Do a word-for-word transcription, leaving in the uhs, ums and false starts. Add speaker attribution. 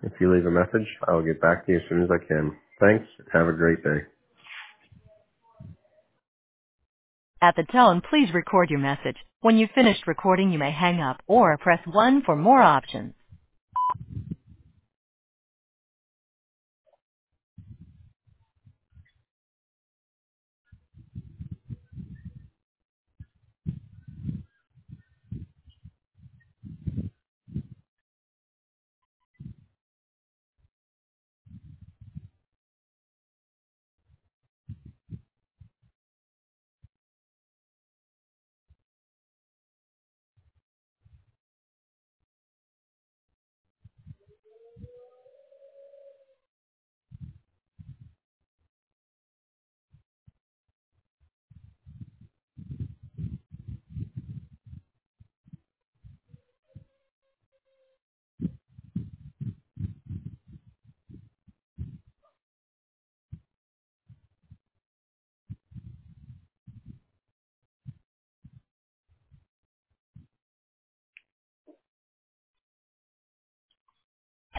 Speaker 1: If you leave a message, I will get back to you as soon as I can. Thanks. Have a great day.
Speaker 2: At the tone, please record your message. When you've finished recording, you may hang up or press one for more options.